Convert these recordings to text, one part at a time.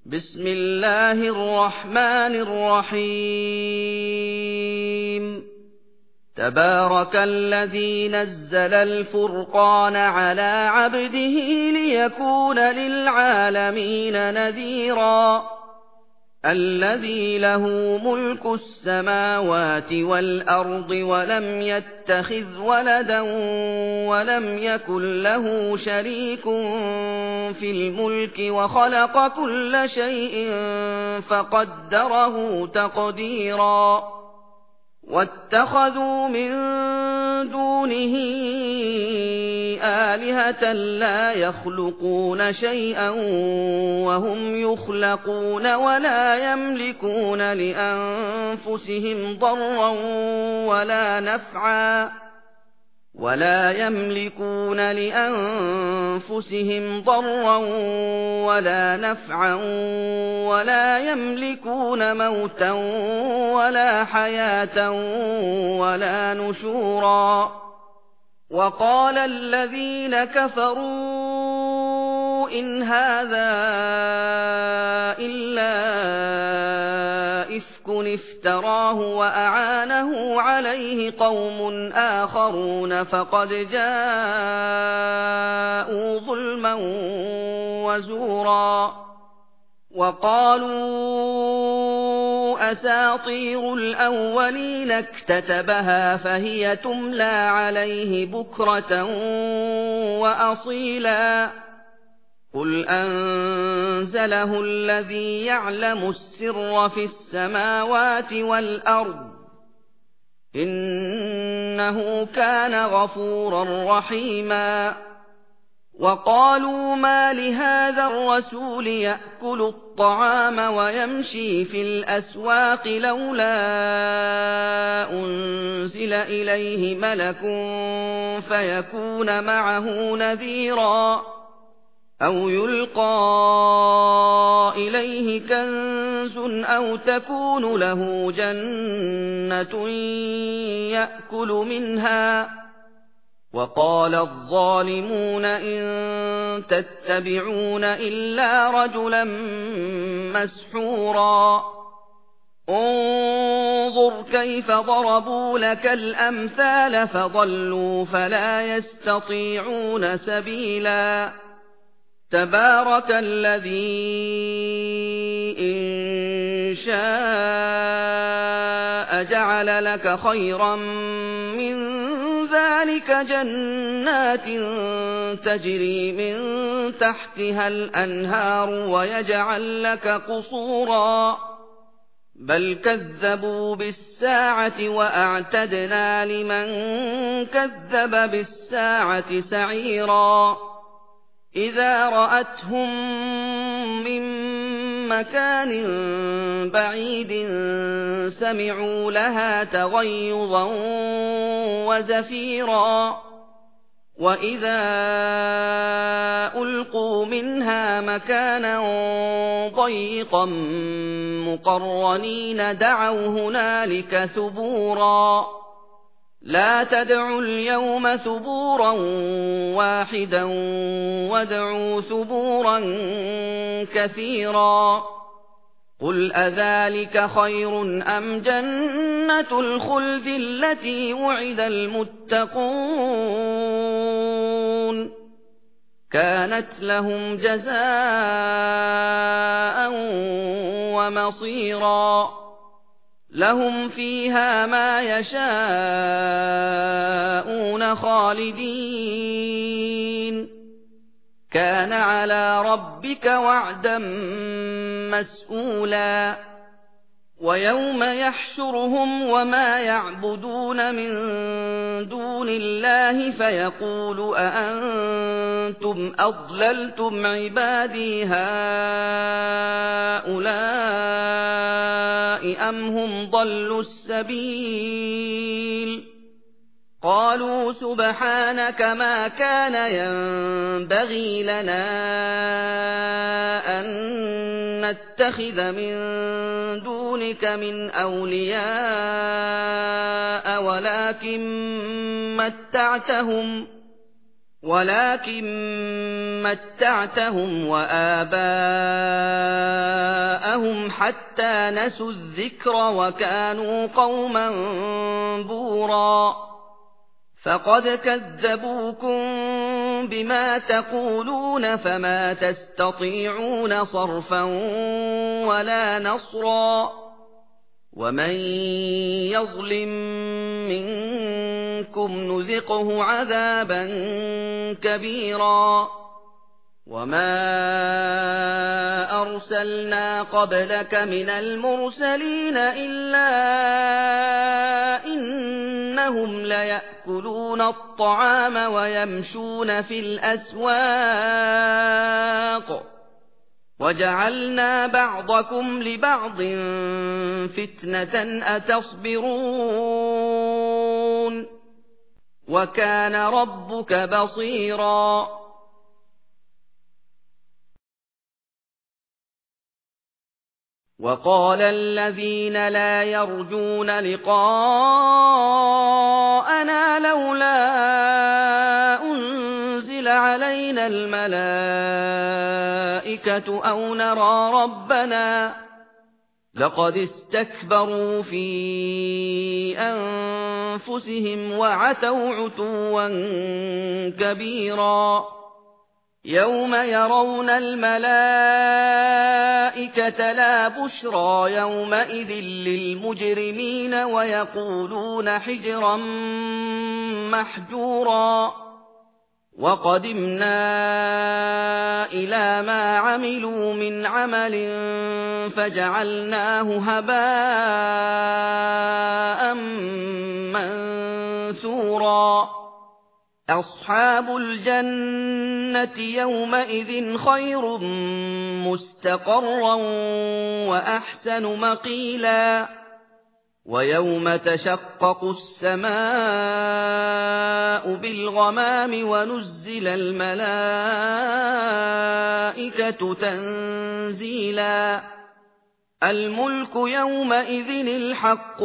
بسم الله الرحمن الرحيم تبارك الذي نزل الفرقان على عبده ليكون للعالمين نذيرا الذي له ملك السماوات والأرض ولم يتخذ ولدا ولم يكن له شريك في الملك وخلق كل شيء فقدره تقديرا واتخذوا من دونه آلهة لا يخلقون شيئا وهم يخلقون ولا يملكون لأنفسهم ضرا ولا نفعا ولا يملكون موتا ولا حياة ولا نشورا وقال الذين كفروا إن هذا إلا إفك افتراه وأعانه عليه قوم آخرون فقد جاءوا ظلما وزورا وقالوا أساطير الأولين اكتتبها فهي تملى عليه بكرة وأصيلا قل أنزله الذي يعلم السر في السماوات والأرض إنه كان غفورا رحيما وقالوا ما لهذا الرسول يأكل الطعام ويمشي في الأسواق لولا أنزل إليه ملك فيكون معه نذيرا أو يلقى إليه كنز أو تكون له جنة يأكل منها وقال الظالمون إن تتبعون إلا رجلا مسحورا انظر كيف ضربوا لك الأمثال فضلوا فلا يستطيعون سبيلا تبارك الذي إن شاء جعل لك خيرا من ذلك جنات تجري من تحتها الأنهار ويجعل لك قصورا بل كذبوا بالساعة وأعتدنا لمن كذب بالساعة سعيرا إذا رأتهم من مكان بعيد سمعوا لها تغيظا وزفيرا وإذا ألقوا منها مكانا ضيقا مقرنين دعوا هنالك ثبورا لا تدعوا اليوم ثبورا واحدا وادعوا ثبورا كثيرا قل أذلك خير أم جنة الخلد التي وعد المتقون كانت لهم جزاء ومصيرا لهم فيها ما يشاءون خالدين كان على ربك وعدا مسئولا ويوم يحشرهم وما يعبدون من دون الله فيقول أأنتم أضللتم عبادي هؤلاء أم هم ضلوا السبيل قالوا سبحانك ما كان ينبغي لنا أن نتخذ من دونك من أولياء ولكن متعتهم وآباءهم حتى نسوا الذكر وكانوا قوما بورا فقد كذبوكم بما تقولون فما تستطيعون صرفا ولا نصرا ومن يظلم منكم نذقه عذابا كبيرا وما أرسلنا قبلك من المرسلين إلا إنهم ليأكلون الطعام ويمشون في الأسواق وجعلنا بعضكم لبعض فتنة أتصبرون وكان ربك بصيرا وقال الذين لا يرجون لقاءنا لولا أنزل علينا الملائكة أو نرى ربنا لقد استكبروا في أنفسهم وعتوا عتوا كبيرا يوم يرون الملائكة لا بشرى يومئذ للمجرمين ويقولون حجرا محجورا وقدمنا إلى ما عملوا من عمل فجعلناه هباء منثورا أصحاب الجنة يومئذ خير مستقرا وأحسن مقيلا ويوم تشقق السماء بالغمام ونزل الملائكة تنزيلا الملك يومئذ الحق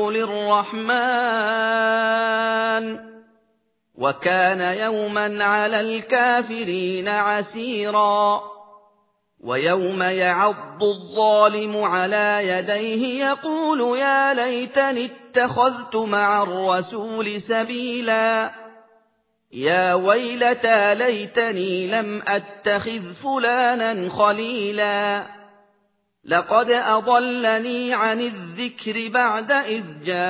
للرحمن وكان يوما على الكافرين عسيرا ويوم يعض الظالم على يديه يقول يا ليتني اتخذت مع الرسول سبيلا يا ويلتى ليتني لم أتخذ فلانا خليلا لقد أضلني عن الذكر بعد إذ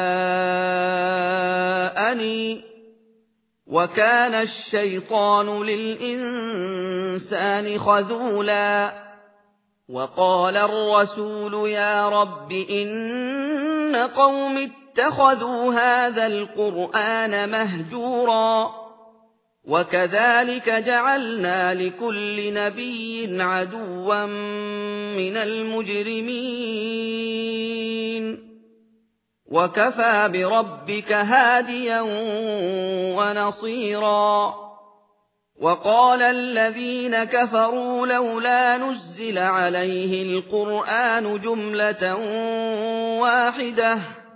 جاءني وكان الشيطان للإنسان خذولا وقال الرسول يا رب إن قوم اتخذوا هذا القرآن مهجورا وكذلك جعلنا لكل نبي عدوا من المجرمين وكفى بربك هاديا ونصيرا وقال الذين كفروا لولا نزل عليه القرآن جملة واحدة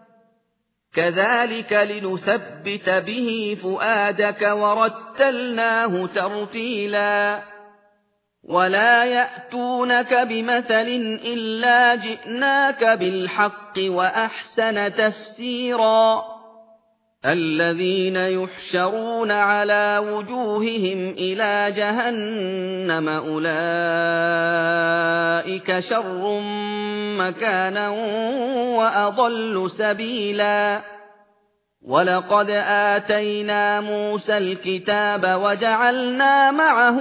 كذلك لنثبت به فؤادك ورتلناه ترتيلا ولا يأتونك بمثل إلا جئناك بالحق وأحسن تفسيرا الذين يحشرون على وجوههم إلى جهنم أولئك شر مكانا وأضل سبيلا ولقد آتينا موسى الكتاب وجعلنا معه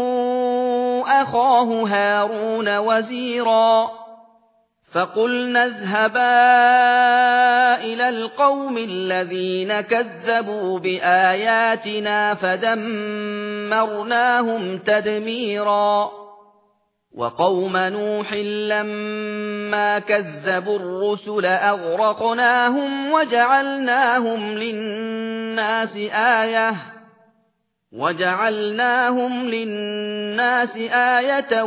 أخاه هارون وزيرا فقلنا اذهبا إلى القوم الذين كذبوا بآياتنا فدمرناهم تدميرا وقوم نوح لما كذبوا الرسل أغرقناهم وجعلناهم للناس آية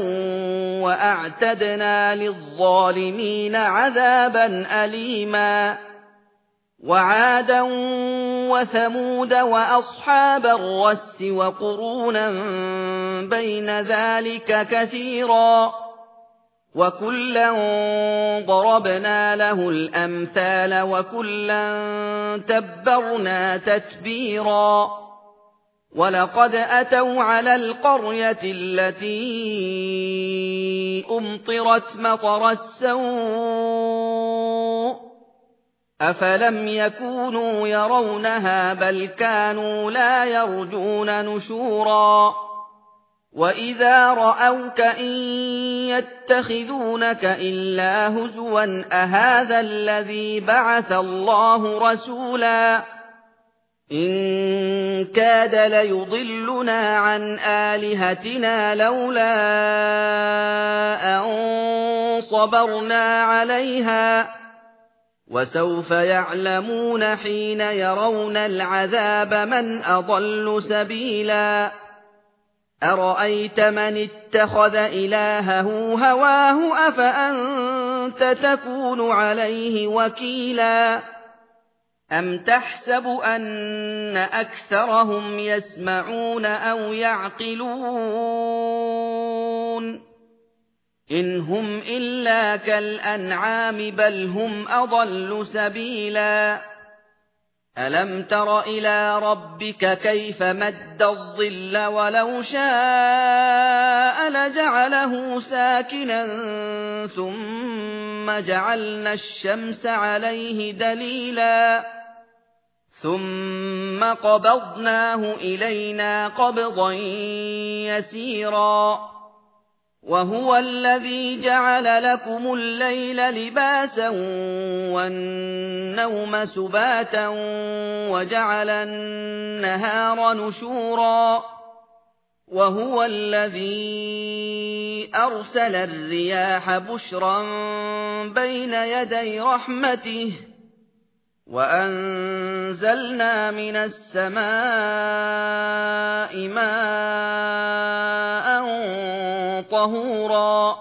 وأعتدنا للظالمين عذابا أليما وعادا وثمود وأصحاب الرس وقرونا بين ذلك كثيرا وكلا ضربنا له الأمثال وكلا تبرنا تتبيرا ولقد أتوا على القرية التي أمطرت مطر السوء أفلم يكونوا يرونها بل كانوا لا يرجون نشورا وإذا رأوك إن يتخذونك إلا هزوا أهذا الذي بعث الله رسولا إن كاد ليضلنا عن آلهتنا لولا أن صبرنا عليها وسوف يعلمون حين يرون العذاب من أضل سبيلا أرأيت من اتخذ إلهه هواه أفأنت تكون عليه وكيلا أم تحسب أن أكثرهم يسمعون أو يعقلون إن هم إلا كالأنعام بل هم أضل سبيلا ألم تر إلى ربك كيف مد الظل ولو شاء لجعله ساكنا ثم جعلنا الشمس عليه دليلا ثم قبضناه إلينا قبضا يسيرا وهو الذي جعل لكم الليل لباسا والنوم سباتا وجعل النهار نشورا وهو الذي أرسل الرياح بشرا بين يدي رحمته وأنزلنا من السماء ماء طهورا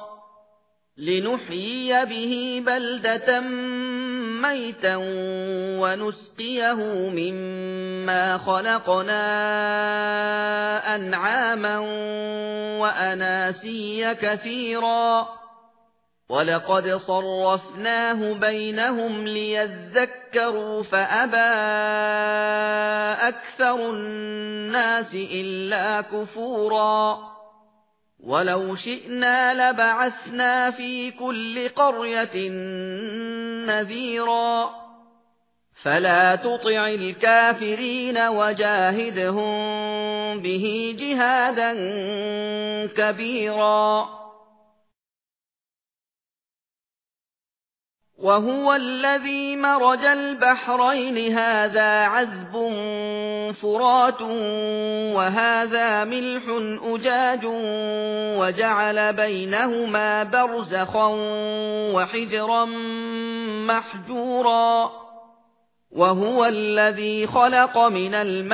لنحيي به بلدة ميتا ونسقيه مما خلقنا أنعاما وأناسيا كثيرا ولقد صرفناه بينهم ليذكروا فأبى أكثر الناس إلا كفورا ولو شئنا لبعثنا في كل قرية نذيرا فلا تطع الكافرين وجاهدهم به جهادا كبيرا وهو الذي مرج البحرين هذا عذب فرات وهذا ملح أجاج وجعل بينهما برزخا وحجرا محجورا وهو الذي خلق من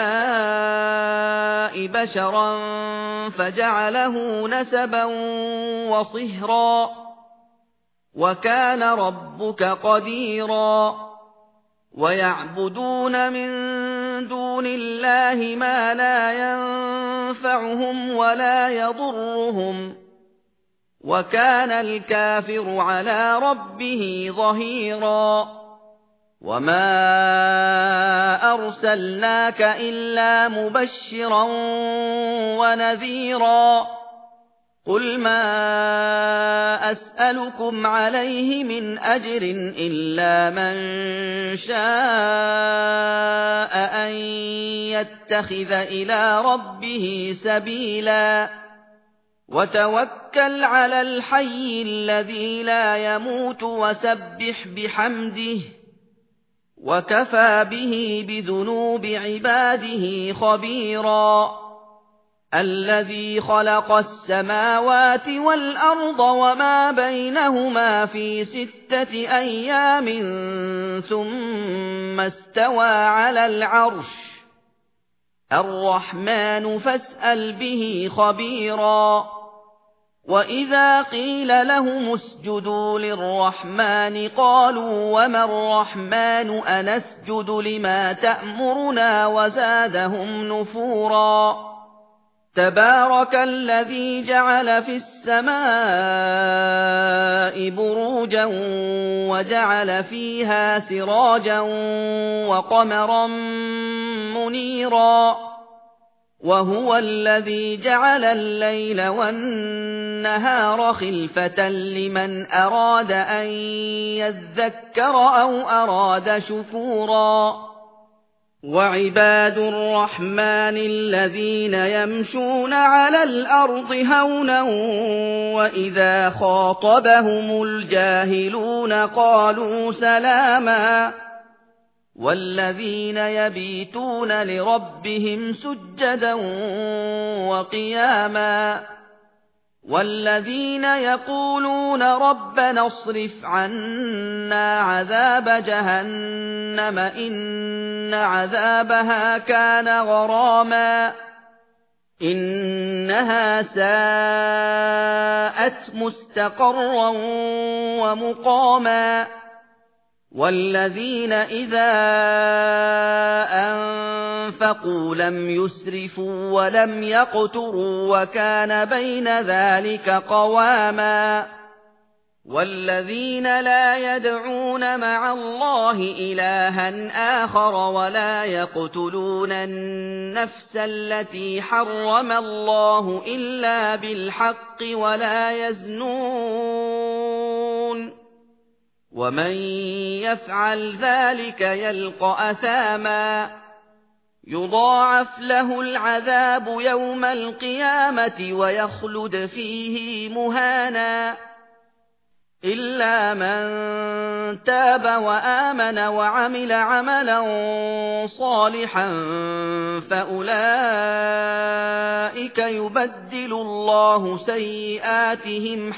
الماء بشرا فجعله نسبا وصهرا وكان ربك قديرا ويعبدون من دون الله ما لا ينفعهم ولا يضرهم وكان الكافر على ربه ظهيرا وما أرسلناك إلا مبشرا ونذيرا قل ما أسألكم عليه من أجر إلا من شاء أن يتخذ إلى ربه سبيلا وتوكل على الحي الذي لا يموت وسبح بحمده وكفى به بذنوب عباده خبيرا الذي خلق السماوات والأرض وما بينهما في 6 أيام ثم استوى على العرش الرحمن فاسأل به خبيرا وإذا قيل لهم اسجدوا للرحمن قالوا وما الرحمن أنسجد لما تأمرنا وزادهم نفورا تبارك الذي جعل في السماء بروجا وجعل فيها سراجا وقمرا منيرا وهو الذي جعل الليل والنهار خلفة لمن أراد أن يذكر أو أراد شكورا وعباد الرحمن الذين يمشون على الأرض هونا وإذا خاطبهم الجاهلون قالوا سلاما والذين يبيتون لربهم سجدا وقياما والذين يقولون ربنا اصرف عنا عذاب جهنم إن عذابها كان غراما إنها ساءت مستقرا ومقاما والذين إذا أنفقوا لم يسرفوا ولم يقتروا وكان بين ذلك قواما والذين لا يدعون مع الله إلها آخر ولا يقتلون النفس التي حرم الله إلا بالحق ولا يزنون ومن يفعل ذلك يلقى أثاما يضاعف له العذاب يوم القيامة ويخلد فيه مهانا إلا من تاب وآمن وعمل عملا صالحا فأولئك يبدل الله سيئاتهم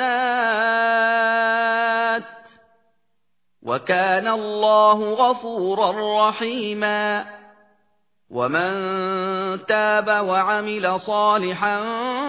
حسنات وكان الله غفورا رحيما ومن تاب وعمل صالحا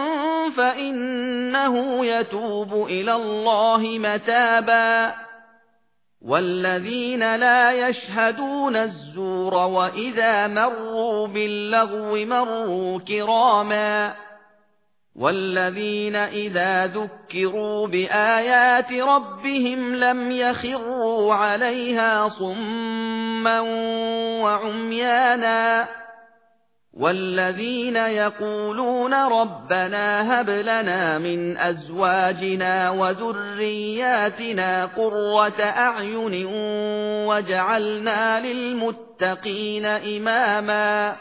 فإنه يتوب إلى الله متابا والذين لا يشهدون الزور وإذا مروا باللغو مروا كراما والذين إذا ذكروا بآيات ربهم لم يخروا عليها صما وعميانا والذين يقولون ربنا هب لنا من أزواجنا وذرياتنا قرة أعين واجعلنا للمتقين إماما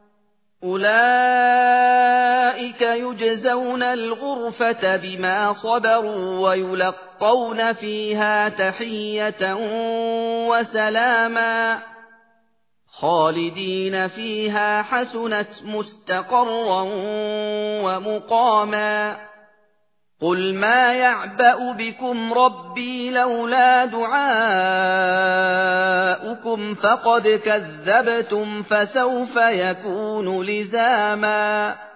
أولئك يجزون الغرفة بما صبروا ويلقون فيها تحية وسلاما خالدين فيها حسنت مستقرا ومقاما قل ما يعبأ بكم ربي لولا دعاؤكم فقد كذبتم فسوف يكون لزاما